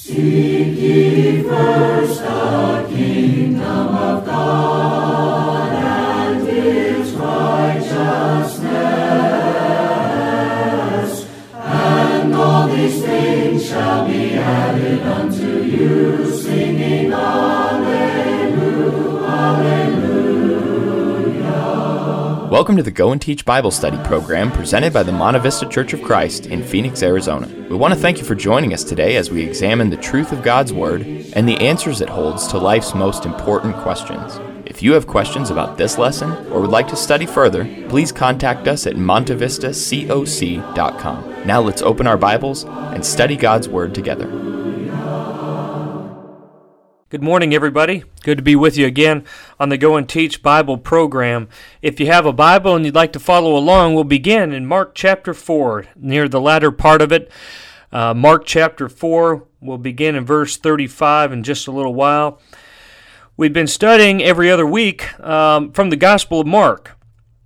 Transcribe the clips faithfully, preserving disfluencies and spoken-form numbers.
Seek ye first the kingdom of God and His righteousness, and all these things shall be added unto you, singing Alleluia, Alleluia. Welcome to the Go and Teach Bible Study program presented by the Monte Vista Church of Christ in Phoenix, Arizona. We want to thank you for joining us today as we examine the truth of God's Word and the answers it holds to life's most important questions. If you have questions about this lesson or would like to study further, please contact us at monte vista coc dot com. Now let's open our Bibles and study God's Word together. Good morning, everybody. Good to be with you again on the Go and Teach Bible program. If you have a Bible and you'd like to follow along, we'll begin in Mark chapter four, near the latter part of it. Uh, Mark chapter four, we'll begin in verse thirty-five in just a little while. We've been studying every other week um, from the Gospel of Mark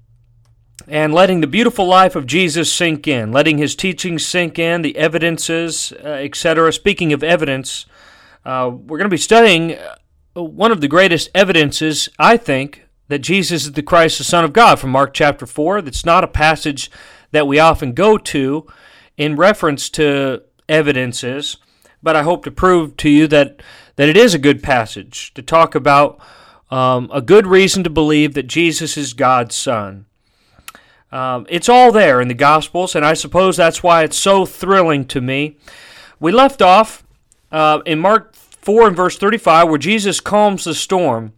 and letting the beautiful life of Jesus sink in, letting His teachings sink in, the evidences, uh, et cetera. Speaking of evidence, Uh, we're going to be studying one of the greatest evidences, I think, that Jesus is the Christ, the Son of God, from Mark chapter four. That's not a passage that we often go to in reference to evidences, but I hope to prove to you that, that it is a good passage to talk about um, a good reason to believe that Jesus is God's Son. Um, it's all there in the Gospels, and I suppose that's why it's so thrilling to me. We left off Uh, in Mark four and verse thirty-five, where Jesus calms the storm.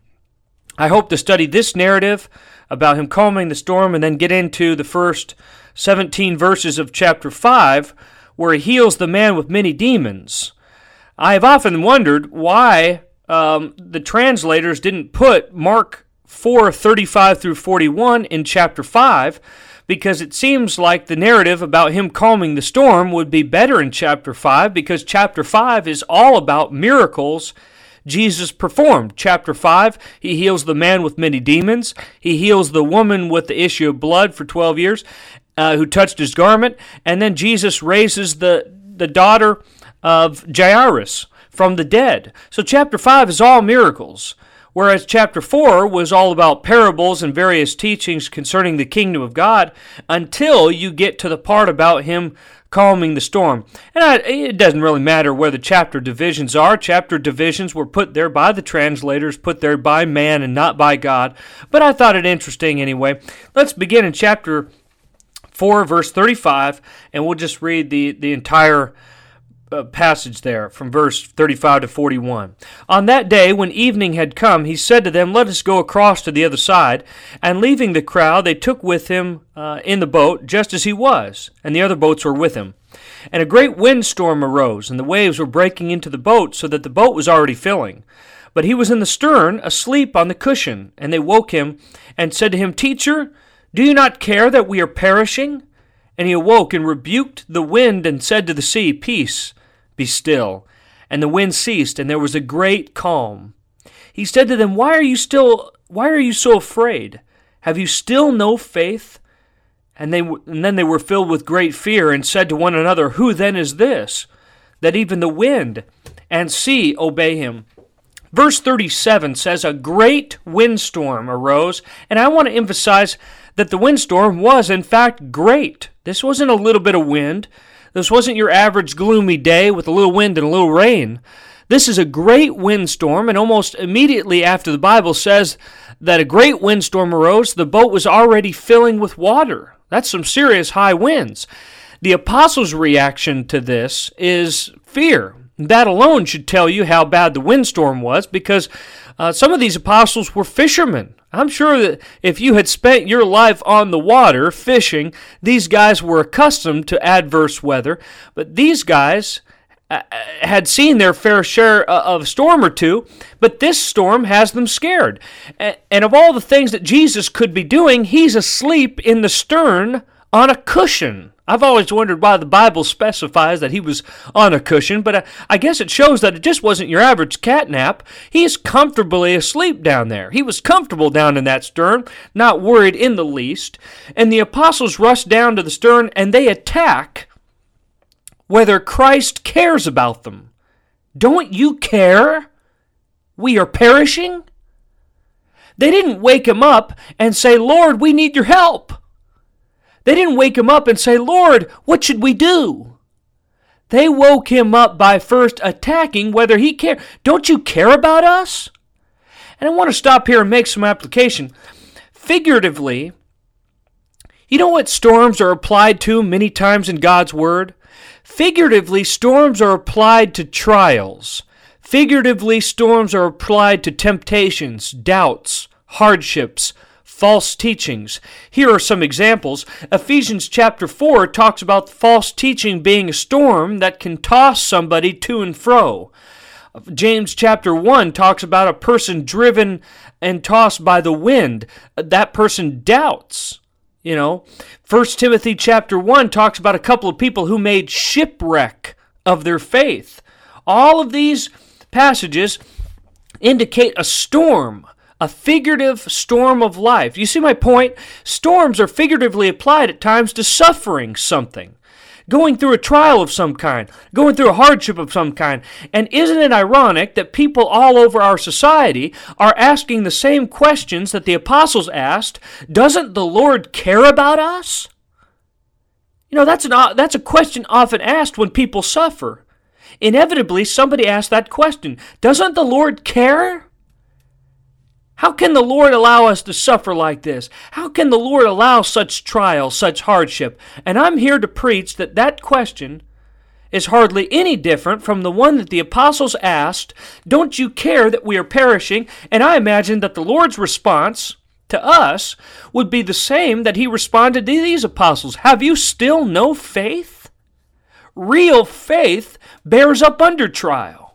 I hope to study this narrative about Him calming the storm and then get into the first seventeen verses of chapter five, where He heals the man with many demons. I have often wondered why um, the translators didn't put Mark four thirty-five through forty-one in chapter five, because it seems like the narrative about Him calming the storm would be better in chapter five, because chapter five is all about miracles Jesus performed. Chapter five, He heals the man with many demons. He heals the woman with the issue of blood for twelve years uh, who touched His garment. And then Jesus raises the, the daughter of Jairus from the dead. So chapter five is all miracles, whereas chapter four was all about parables and various teachings concerning the kingdom of God, until you get to the part about Him calming the storm. And I, it doesn't really matter where the chapter divisions are. Chapter divisions were put there by the translators, put there by man and not by God. But I thought it interesting anyway. Let's begin in chapter four, verse thirty-five, and we'll just read the, the entire Uh, passage there from verse thirty-five to forty-one. On that day, when evening had come, He said to them, "Let us go across to the other side." And leaving the crowd, they took with Him uh, in the boat, just as He was, and the other boats were with Him. And a great windstorm arose, and the waves were breaking into the boat, so that the boat was already filling. But He was in the stern, asleep on the cushion. And they woke Him, and said to Him, "Teacher, do you not care that we are perishing?" And He awoke, and rebuked the wind, and said to the sea, "Peace, be still." And the wind ceased, and there was a great calm. He said to them, Why are you still, why are you so afraid? Have you still no faith? And they, and then they were filled with great fear, and said to one another, Who then is this, that even the wind and sea obey Him? Verse thirty-seven says, a great windstorm arose, and I want to emphasize that the windstorm was, in fact, great. This wasn't a little bit of wind. This wasn't your average gloomy day with a little wind and a little rain. This is a great windstorm, and almost immediately after the Bible says that a great windstorm arose, the boat was already filling with water. That's some serious high winds. The apostles' reaction to this is fear. That alone should tell you how bad the windstorm was, because uh, some of these apostles were fishermen. I'm sure that if you had spent your life on the water fishing, these guys were accustomed to adverse weather. But these guys uh, had seen their fair share of a storm or two, but this storm has them scared. And of all the things that Jesus could be doing, He's asleep in the stern on a cushion. I've always wondered why the Bible specifies that He was on a cushion, but I guess it shows that it just wasn't your average cat nap. He is comfortably asleep down there. He was comfortable down in that stern, not worried in the least. And the apostles rush down to the stern, and they attack whether Christ cares about them. Don't you care? We are perishing? They didn't wake him up and say, Lord, we need your help. They didn't wake him up and say, Lord, what should we do? They woke him up by first attacking whether he cared. Don't you care about us? And I want to stop here and make some application. Figuratively, you know what storms are applied to many times in God's Word? Figuratively, storms are applied to trials. Figuratively, storms are applied to temptations, doubts, hardships, false teachings. Here are some examples. Ephesians chapter four talks about false teaching being a storm that can toss somebody to and fro. James chapter one talks about a person driven and tossed by the wind. That person doubts. You know, First Timothy chapter one talks about a couple of people who made shipwreck of their faith. All of these passages indicate a storm, a figurative storm of life. You see my point? Storms are figuratively applied at times to suffering something, going through a trial of some kind, going through a hardship of some kind. And isn't it ironic that people all over our society are asking the same questions that the apostles asked? Doesn't the Lord care about us? You know, that's an that's a question often asked when people suffer. Inevitably, somebody asks that question. Doesn't the Lord care? How can the Lord allow us to suffer like this? How can the Lord allow such trial, such hardship? And I'm here to preach that that question is hardly any different from the one that the apostles asked, don't you care that we are perishing? And I imagine that the Lord's response to us would be the same that he responded to these apostles. Have you still no faith? Real faith bears up under trial.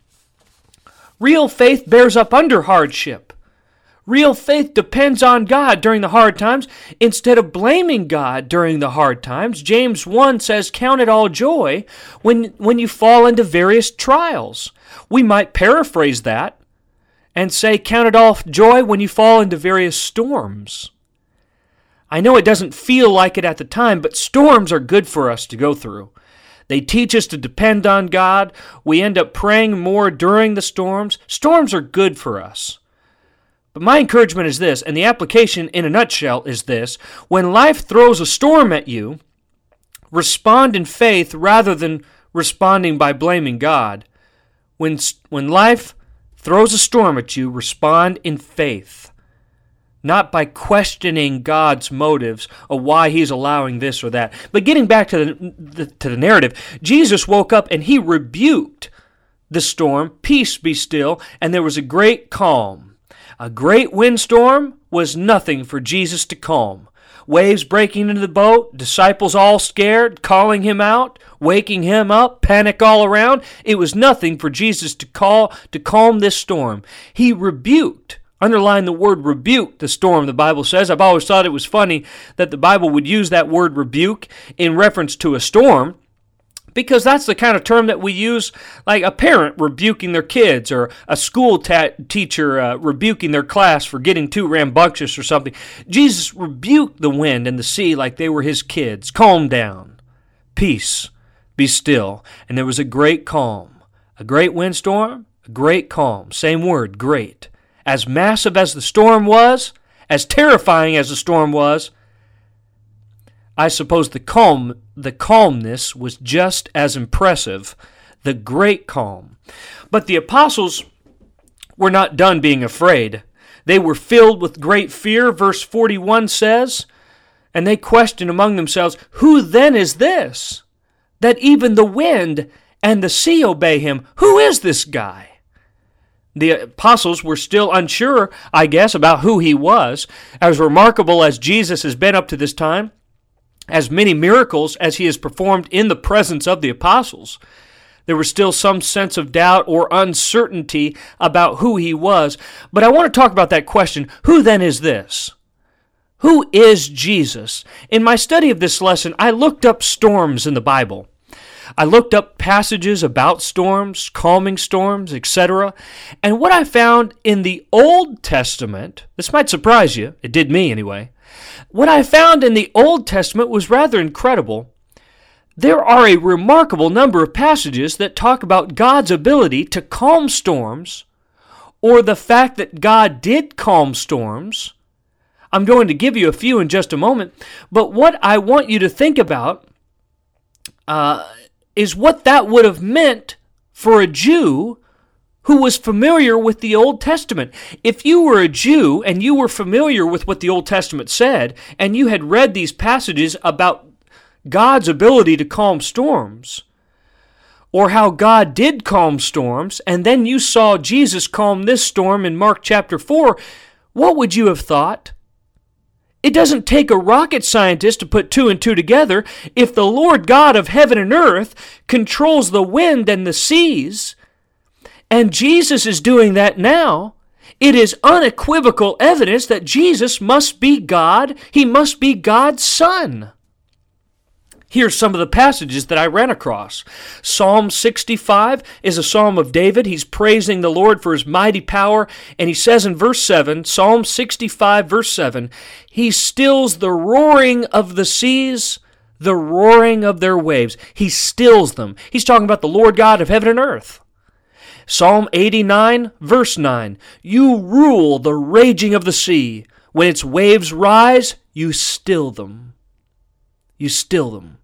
Real faith bears up under hardship. Real faith depends on God during the hard times instead of blaming God during the hard times. James one says, count it all joy when, when you fall into various trials. We might paraphrase that and say, count it all joy when you fall into various storms. I know it doesn't feel like it at the time, but storms are good for us to go through. They teach us to depend on God. We end up praying more during the storms. Storms are good for us. But my encouragement is this, and the application in a nutshell is this: when life throws a storm at you, respond in faith rather than responding by blaming God. When, when life throws a storm at you, respond in faith, not by questioning God's motives of why he's allowing this or that. But getting back to the, the, to the narrative, Jesus woke up and he rebuked the storm, peace be still, and there was a great calm. A great windstorm was nothing for Jesus to calm. Waves breaking into the boat, disciples all scared, calling him out, waking him up, panic all around. It was nothing for Jesus to call to calm this storm. He rebuked, underline the word rebuke, the storm, the Bible says. I've always thought it was funny that the Bible would use that word rebuke in reference to a storm, because that's the kind of term that we use, like a parent rebuking their kids or a school ta- teacher uh, rebuking their class for getting too rambunctious or something. Jesus rebuked the wind and the sea like they were his kids. Calm down. Peace. Be still. And there was a great calm. A great windstorm, a great calm. Same word, great. As massive as the storm was, as terrifying as the storm was, I suppose the calm, the calmness was just as impressive, the great calm. But the apostles were not done being afraid. They were filled with great fear, verse forty-one says, and they questioned among themselves, who then is this, that even the wind and the sea obey him? Who is this guy? The apostles were still unsure, I guess, about who he was. As remarkable as Jesus has been up to this time, as many miracles as he has performed in the presence of the apostles, there was still some sense of doubt or uncertainty about who he was. But I want to talk about that question, who then is this? Who is Jesus? In my study of this lesson, I looked up storms in the Bible. I looked up passages about storms, calming storms, et cetera. And what I found in the Old Testament, this might surprise you, it did me anyway, what I found in the Old Testament was rather incredible. there are a remarkable number of passages that talk about God's ability to calm storms, or the fact that God did calm storms. I'm going to give you a few in just a moment, but what I want you to think about uh, is what that would have meant for a Jew who was familiar with the Old Testament. If you were a Jew and you were familiar with what the Old Testament said, and you had read these passages about God's ability to calm storms, or how God did calm storms, and then you saw Jesus calm this storm in Mark chapter four, what would you have thought? It doesn't take a rocket scientist to put two and two together. If the Lord God of heaven and earth controls the wind and the seas, and Jesus is doing that now, it is unequivocal evidence that Jesus must be God. He must be God's Son. Here's some of the passages that I ran across. Psalm sixty-five is a psalm of David. He's praising the Lord for his mighty power. And he says in verse seven, Psalm sixty-five, verse seven, He stills the roaring of the seas, the roaring of their waves. He stills them. He's talking about the Lord God of heaven and earth. Psalm eighty-nine, verse nine, You rule the raging of the sea. When its waves rise, you still them. You still them.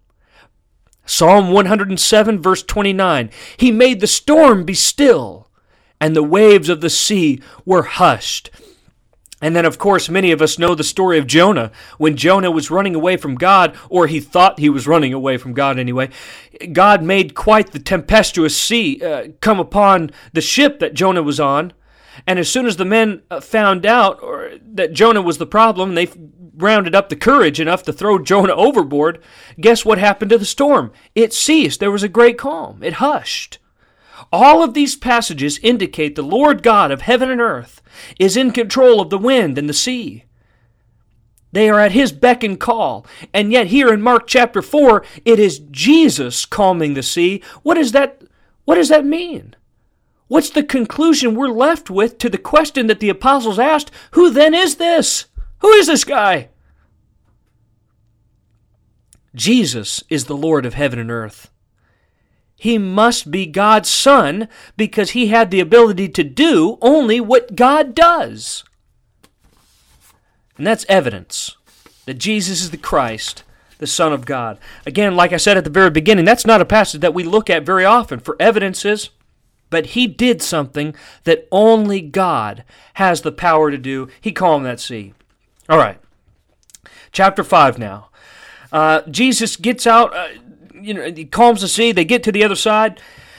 Psalm one hundred seven, verse twenty-nine, He made the storm be still, and the waves of the sea were hushed. And then, of course, many of us know the story of Jonah. When Jonah was running away from God, or he thought he was running away from God anyway, God made quite the tempestuous sea uh, come upon the ship that Jonah was on. And as soon as the men found out or, that Jonah was the problem, they rounded up the courage enough to throw Jonah overboard. Guess what happened to the storm? It ceased. There was a great calm. It hushed. All of these passages indicate the Lord God of heaven and earth is in control of the wind and the sea. They are at His beck and call. And yet here in Mark chapter four, it is Jesus calming the sea. What is that, what does that mean? What's the conclusion we're left with to the question that the apostles asked? Who then is this? Who is this guy? Jesus is the Lord of heaven and earth. He must be God's Son because He had the ability to do only what God does. And that's evidence that Jesus is the Christ, the Son of God. Again, like I said at the very beginning, that's not a passage that we look at very often for evidences, but He did something that only God has the power to do. He calmed that sea. All right, chapter five now. Uh, Jesus gets out, uh, you know, he calms the sea. They get to the other side,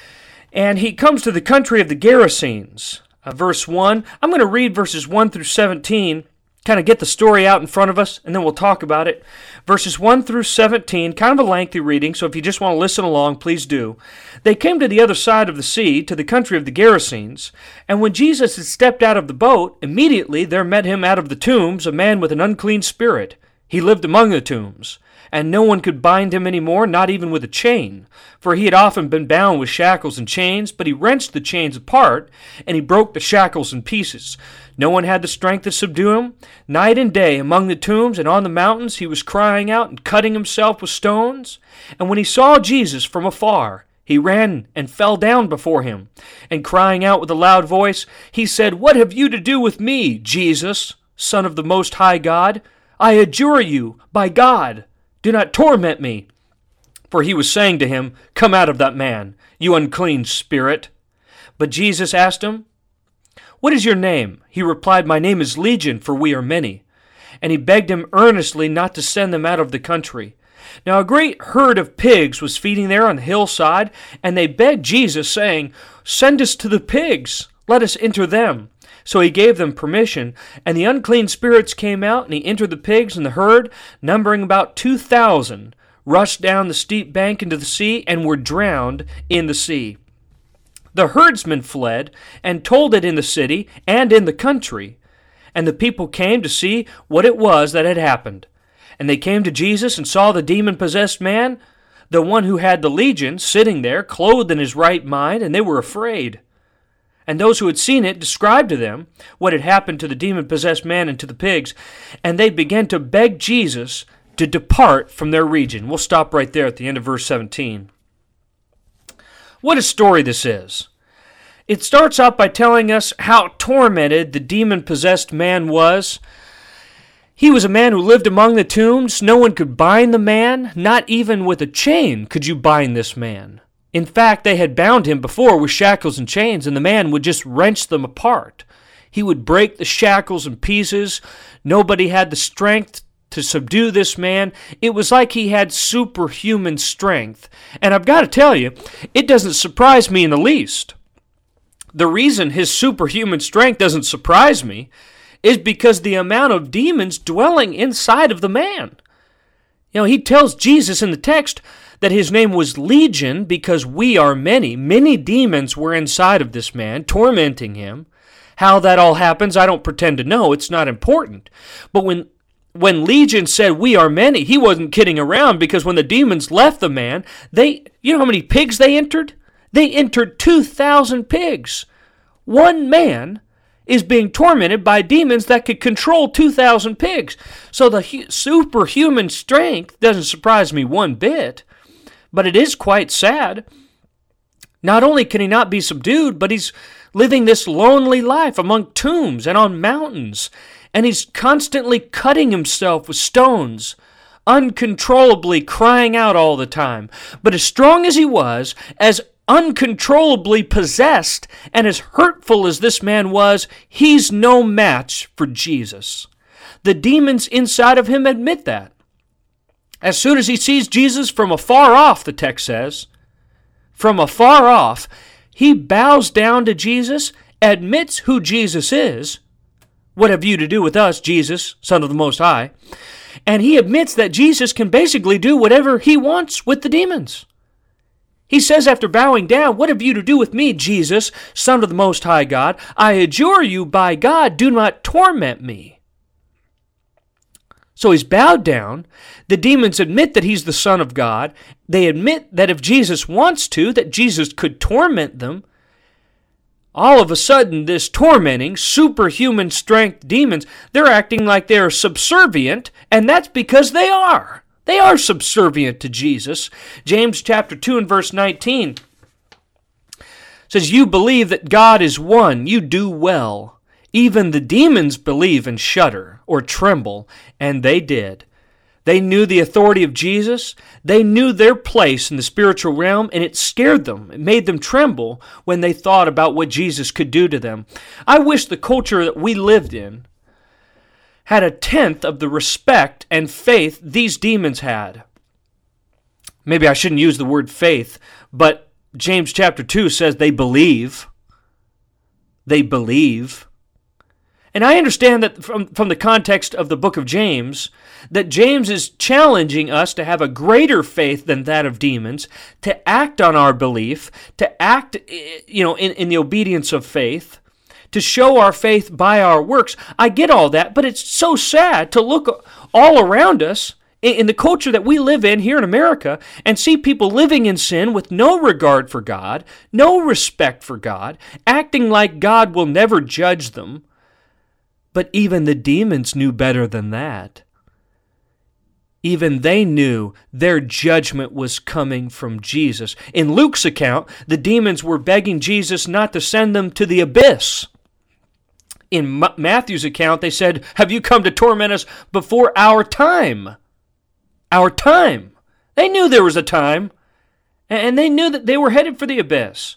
and He comes to the country of the Gerasenes. Uh, verse one, I'm going to read verses one through seventeen, kind of get the story out in front of us, and then we'll talk about it. Verses one through seventeen, kind of a lengthy reading, so if you just want to listen along, please do. They came to the other side of the sea, to the country of the Gerasenes, and when Jesus had stepped out of the boat, immediately there met Him out of the tombs a man with an unclean spirit. He lived among the tombs, and no one could bind him any more, not even with a chain, for he had often been bound with shackles and chains, but He wrenched the chains apart, and He broke the shackles in pieces. No one had the strength to subdue him. Night and day among the tombs and on the mountains he was crying out and cutting himself with stones. And when he saw Jesus from afar, he ran and fell down before Him, and crying out with a loud voice, he said, What have you to do with me, Jesus, Son of the Most High God? I adjure you, by God, do not torment me. For he was saying to him, Come out of that man, you unclean spirit. But Jesus asked him, What is your name? He replied, My name is Legion, for we are many. And he begged him earnestly not to send them out of the country. Now a great herd of pigs was feeding there on the hillside, and they begged Jesus, saying, Send us to the pigs, let us enter them. So He gave them permission, and the unclean spirits came out, and He entered the pigs, and the herd, numbering about two thousand, rushed down the steep bank into the sea, and were drowned in the sea. The herdsmen fled, and told it in the city and in the country. And the people came to see what it was that had happened. And they came to Jesus and saw the demon-possessed man, the one who had the legion, sitting there, clothed in his right mind, and they were afraid. And those who had seen it described to them what had happened to the demon-possessed man and to the pigs. And they began to beg Jesus to depart from their region. We'll stop right there at the end of verse seventeen. What a story this is. It starts out by telling us how tormented the demon-possessed man was. He was a man who lived among the tombs. No one could bind the man. Not even with a chain could you bind this man. In fact, they had bound him before with shackles and chains, and the man would just wrench them apart. He would break the shackles in pieces. Nobody had the strength to subdue this man. It was like he had superhuman strength. And I've got to tell you, it doesn't surprise me in the least. The reason his superhuman strength doesn't surprise me is because the amount of demons dwelling inside of the man. You know, he tells Jesus in the text that his name was Legion because we are many. Many demons were inside of this man, tormenting him. How that all happens, I don't pretend to know. It's not important. But when When Legion said, we are many, he wasn't kidding around, because when the demons left the man, they, you know how many pigs they entered? They entered two thousand pigs. One man is being tormented by demons that could control two thousand pigs. So the hu- superhuman strength doesn't surprise me one bit, but it is quite sad. Not only can he not be subdued, but he's living this lonely life among tombs and on mountains. And he's constantly cutting himself with stones, uncontrollably crying out all the time. But as strong as he was, as uncontrollably possessed, and as hurtful as this man was, he's no match for Jesus. The demons inside of him admit that. As soon as he sees Jesus from afar off, the text says, from afar off, he bows down to Jesus, admits who Jesus is. What have you to do with us, Jesus, Son of the Most High? And he admits that Jesus can basically do whatever he wants with the demons. He says after bowing down, what have you to do with me, Jesus, Son of the Most High God? I adjure you by God, do not torment me. So he's bowed down. The demons admit that he's the Son of God. They admit that if Jesus wants to, that Jesus could torment them. All of a sudden, this tormenting, superhuman strength demons, they're acting like they're subservient, and that's because they are. They are subservient to Jesus. James chapter two and verse nineteen says, you believe that God is one, you do well. Even the demons believe and shudder or tremble, and they did. They knew the authority of Jesus. They knew their place in the spiritual realm, and it scared them. It made them tremble when they thought about what Jesus could do to them. I wish the culture that we lived in had a tenth of the respect and faith these demons had. Maybe I shouldn't use the word faith, but James chapter two says they believe. They believe. And I understand that from, from the context of the book of James, that James is challenging us to have a greater faith than that of demons, to act on our belief, to act, you know, in, in the obedience of faith, to show our faith by our works. I get all that, but it's so sad to look all around us in, in the culture that we live in here in America and see people living in sin with no regard for God, no respect for God, acting like God will never judge them. But even the demons knew better than that. Even they knew their judgment was coming from Jesus. In Luke's account, the demons were begging Jesus not to send them to the abyss. In M- Matthew's account, they said, have you come to torment us before our time? Our time. They knew there was a time, and they knew that they were headed for the abyss.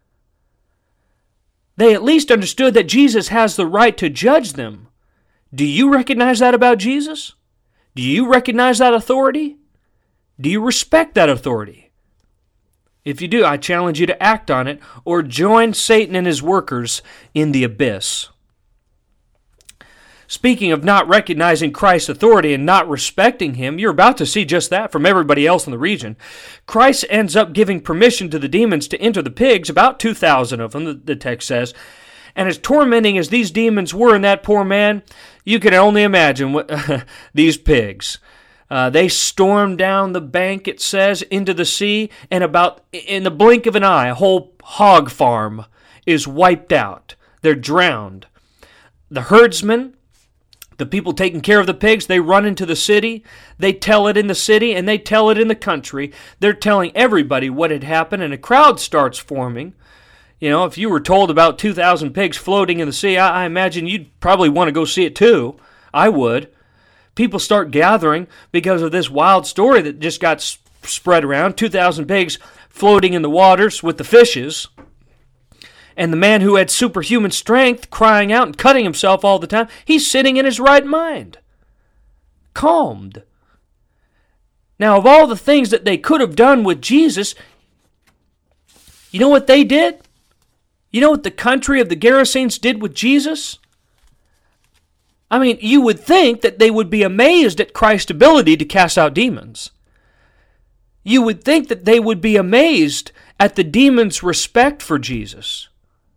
They at least understood that Jesus has the right to judge them. Do you recognize that about Jesus? Do you recognize that authority? Do you respect that authority? If you do, I challenge you to act on it or join Satan and his workers in the abyss. Speaking of not recognizing Christ's authority and not respecting him, you're about to see just that from everybody else in the region. Christ ends up giving permission to the demons to enter the pigs, about two thousand of them, the, the text says. And as tormenting as these demons were in that poor man, you can only imagine what these pigs. Uh, they stormed down the bank, it says, into the sea, and about in the blink of an eye, a whole hog farm is wiped out. They're drowned. The herdsmen, The people taking care of the pigs, they run into the city, they tell it in the city, and they tell it in the country. They're telling everybody what had happened, and a crowd starts forming. You know, if you were told about two thousand pigs floating in the sea, I, I imagine you'd probably want to go see it too. I would. People start gathering because of this wild story that just got s- spread around. two thousand pigs floating in the waters with the fishes. And the man who had superhuman strength crying out and cutting himself all the time, he's sitting in his right mind. Calmed. Now, of all the things that they could have done with Jesus, you know what they did? You know what the country of the Gerasenes did with Jesus? I mean, you would think that they would be amazed at Christ's ability to cast out demons. You would think that they would be amazed at the demons' respect for Jesus.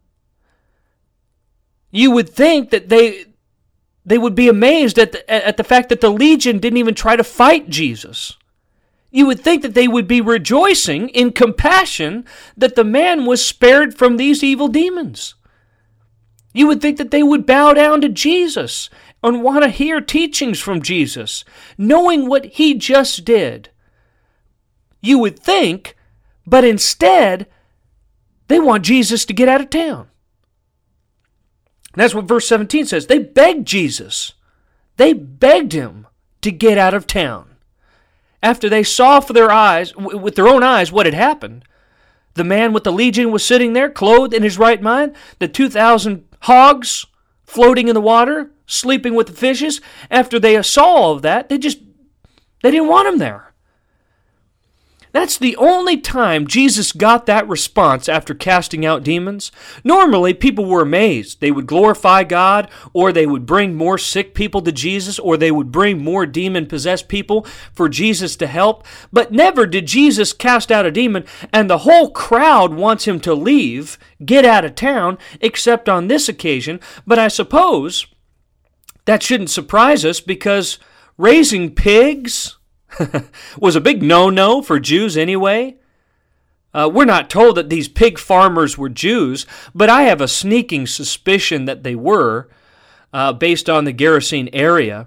You would think that they they would be amazed at the, at the fact that the legion didn't even try to fight Jesus. You would think that they would be rejoicing in compassion that the man was spared from these evil demons. You would think that they would bow down to Jesus and want to hear teachings from Jesus, knowing what he just did. You would think, but instead, they want Jesus to get out of town. And that's what verse seventeen says. They begged Jesus. They begged him to get out of town. After they saw for their eyes, with their own eyes what had happened, the man with the legion was sitting there, clothed in his right mind. The two thousand hogs floating in the water, sleeping with the fishes. After they saw all of that, they just, they didn't want him there. That's the only time Jesus got that response after casting out demons. Normally, people were amazed. They would glorify God, or they would bring more sick people to Jesus, or they would bring more demon-possessed people for Jesus to help. But never did Jesus cast out a demon, and the whole crowd wants him to leave, get out of town, except on this occasion. But I suppose that shouldn't surprise us, because raising pigs was a big no-no for Jews anyway. Uh, we're not told that these pig farmers were Jews, but I have a sneaking suspicion that they were, uh, based on the Gerasene area.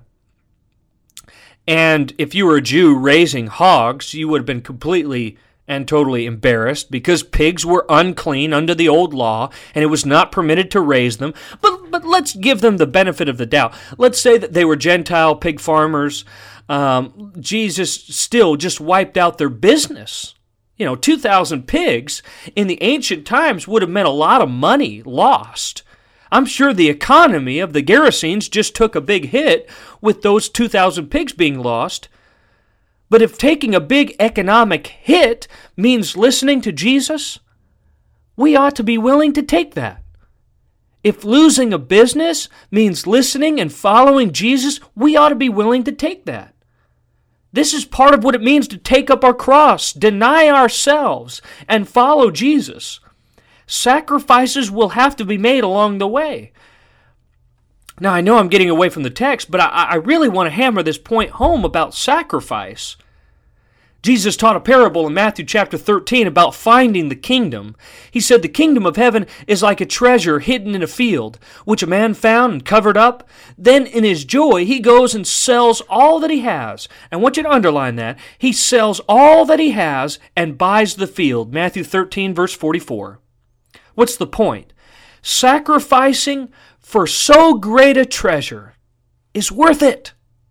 And if you were a Jew raising hogs, you would have been completely and totally embarrassed, because pigs were unclean under the old law, and it was not permitted to raise them. But, but let's give them the benefit of the doubt. Let's say that they were Gentile pig farmers. Um, Jesus still just wiped out their business. You know, two thousand pigs in the ancient times would have meant a lot of money lost. I'm sure the economy of the Gerasenes just took a big hit with those two thousand pigs being lost. But if taking a big economic hit means listening to Jesus, we ought to be willing to take that. If losing a business means listening and following Jesus, we ought to be willing to take that. This is part of what it means to take up our cross, deny ourselves, and follow Jesus. Sacrifices will have to be made along the way. Now, I know I'm getting away from the text, but I, I really want to hammer this point home about sacrifice. Jesus taught a parable in Matthew chapter thirteen about finding the kingdom. He said, the kingdom of heaven is like a treasure hidden in a field, which a man found and covered up. Then in his joy, he goes and sells all that he has. And I want you to underline that. He sells all that he has and buys the field. Matthew thirteen, verse forty-four. What's the point? Sacrificing for so great a treasure is worth it.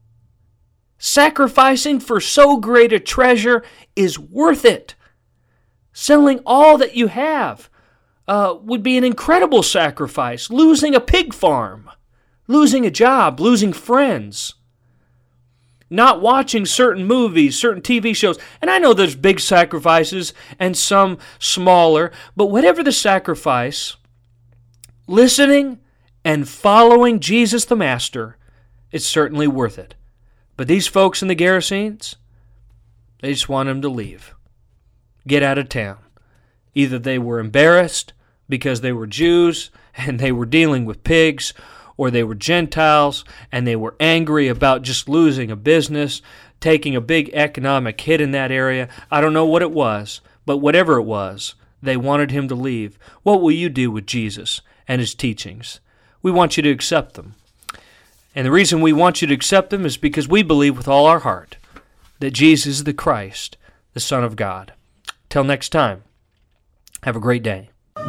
Sacrificing for so great a treasure is worth it. Selling all that you have uh, would be an incredible sacrifice. Losing a pig farm, losing a job, losing friends, not watching certain movies, certain T V shows. And I know there's big sacrifices and some smaller, but whatever the sacrifice, listening and following Jesus the Master is certainly worth it. But these folks in the Gerasenes, they just want him to leave. Get out of town. Either they were embarrassed because they were Jews and they were dealing with pigs, or they were Gentiles and they were angry about just losing a business, taking a big economic hit in that area. I don't know what it was, but whatever it was, they wanted him to leave. What will you do with Jesus and his teachings? We want you to accept them. And the reason we want you to accept them is because we believe with all our heart that Jesus is the Christ, the Son of God. Till next time, have a great day.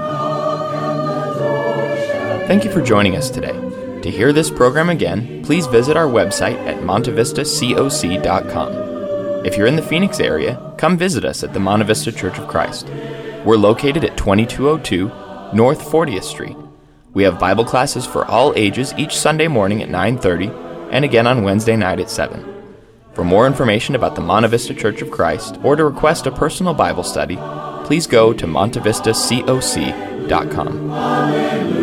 Thank you for joining us today. To hear this program again, please visit our website at monte vista coc dot com. If you're in the Phoenix area, come visit us at the Monte Vista Church of Christ. We're located at twenty-two oh two North fortieth Street. We have Bible classes for all ages each Sunday morning at nine thirty and again on Wednesday night at seven. For more information about the Monte Vista Church of Christ or to request a personal Bible study, please go to monte vista coc dot com.